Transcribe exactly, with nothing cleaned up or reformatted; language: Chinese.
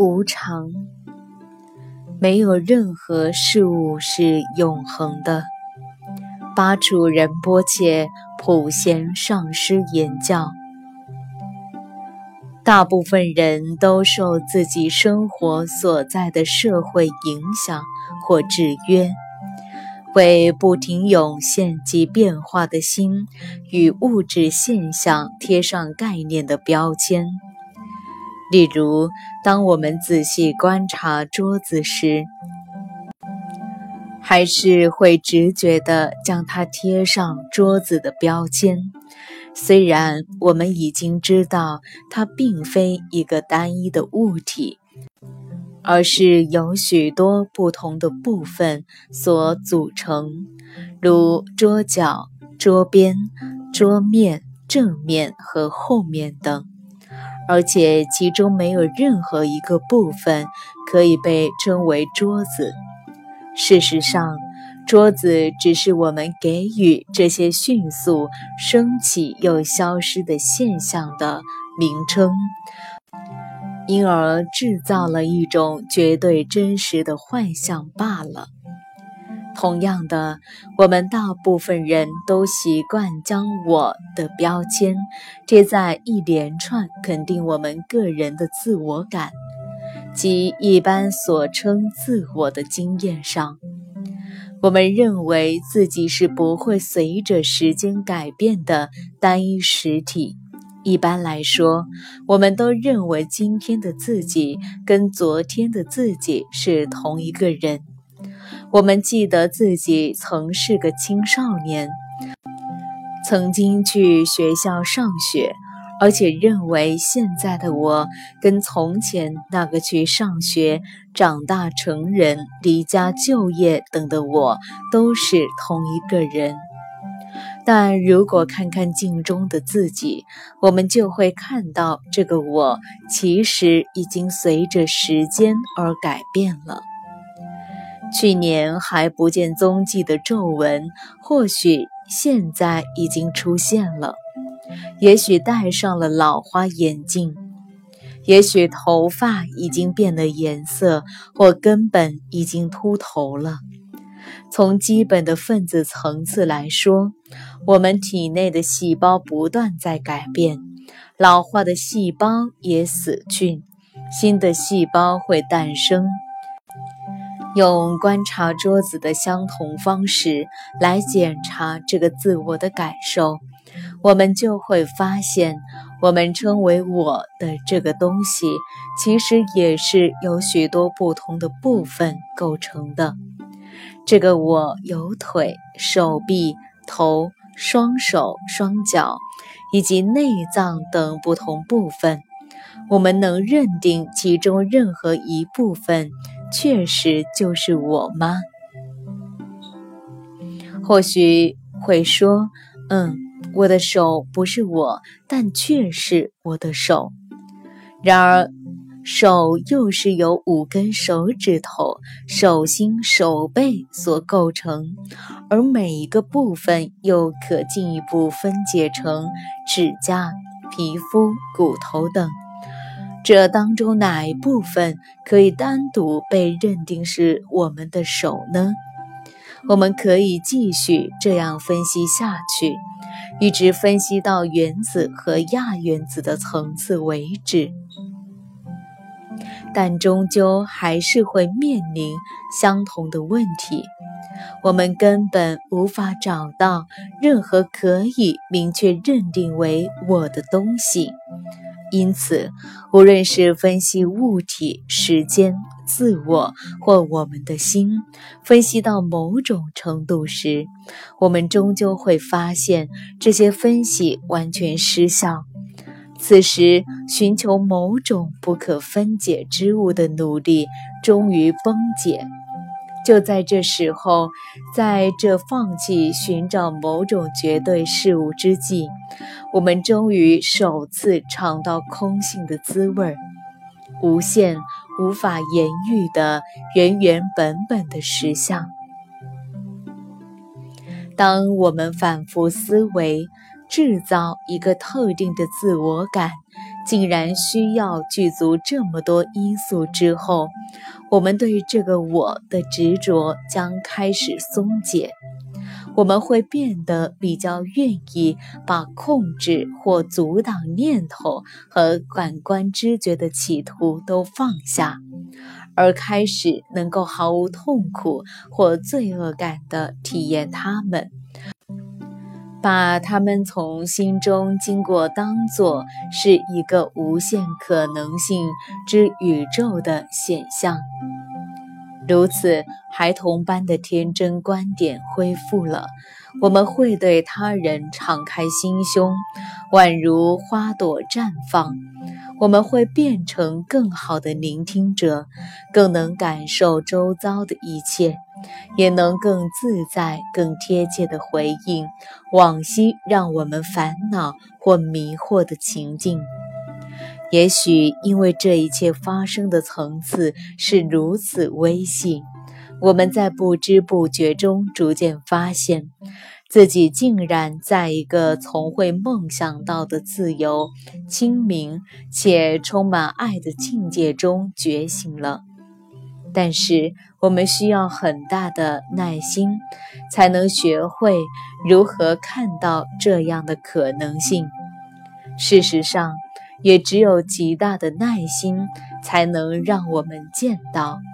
无常，没有任何事物是永恒的。巴楚仁波切普贤上师言教，大部分人都受自己生活所在的社会影响或制约，为不停涌现及变化的心与物质现象贴上概念的标签。例如，当我们仔细观察桌子时，还是会直觉地将它贴上桌子的标签，虽然我们已经知道它并非一个单一的物体，而是由许多不同的部分所组成，如桌角、桌边、桌面、正面和后面等，而且其中没有任何一个部分可以被称为桌子。事实上，桌子只是我们给予这些迅速升起又消失的现象的名称，因而制造了一种绝对真实的幻象罢了。同样的，我们大部分人都习惯将我的标签贴在一连串肯定我们个人的自我感，即一般所称自我的经验上。我们认为自己是不会随着时间改变的单一实体。一般来说，我们都认为今天的自己跟昨天的自己是同一个人。我们记得自己曾是个青少年，曾经去学校上学，而且认为现在的我跟从前那个去上学、长大成人、离家就业等的我都是同一个人。但如果看看镜中的自己，我们就会看到这个我其实已经随着时间而改变了。去年还不见踪迹的皱纹，或许现在已经出现了。也许戴上了老花眼镜，也许头发已经变了颜色，或根本已经秃头了。从基本的分子层次来说，我们体内的细胞不断在改变，老化的细胞也死去，新的细胞会诞生。用观察桌子的相同方式来检查这个自我的感受，我们就会发现，我们称为我的这个东西，其实也是由许多不同的部分构成的。这个我有腿、手臂、头、双手、双脚，以及内脏等不同部分。我们能认定其中任何一部分确实就是我吗？或许会说，嗯，我的手不是我，但却是我的手。然而，手又是由五根手指头、手心、手背所构成，而每一个部分又可进一步分解成指甲、皮肤、骨头等。这当中哪一部分可以单独被认定是我们的手呢？我们可以继续这样分析下去，一直分析到原子和亚原子的层次为止。但终究还是会面临相同的问题，我们根本无法找到任何可以明确认定为我的东西。因此，无论是分析物体、时间、自我或我们的心，分析到某种程度时，我们终究会发现这些分析完全失效。此时，寻求某种不可分解之物的努力终于崩解。就在这时候，在这放弃寻找某种绝对事物之际，我们终于首次尝到空性的滋味，无限无法言喻的原原本本的实相。当我们反复思维， 制造一个特定的自我感，竟然需要具足这么多因素之后，我们对这个我的执着将开始松解。我们会变得比较愿意把控制或阻挡念头和感官知觉的企图都放下，而开始能够毫无痛苦或罪恶感地体验它们，把它们从心中经过当作是一个无限可能性之宇宙的显象。如此，孩童般的天真观点恢复了，我们会对他人敞开心胸，宛如花朵绽放。我们会变成更好的聆听者，更能感受周遭的一切，也能更自在、更贴切地回应往昔让我们烦恼或迷惑的情境。也许因为这一切发生的层次是如此微细，我们在不知不觉中逐渐发现，自己竟然在一个从未梦想到的自由、清明且充满爱的境界中觉醒了。但是我们需要很大的耐心，才能学会如何看到这样的可能性。事实上，也只有极大的耐心，才能让我们见到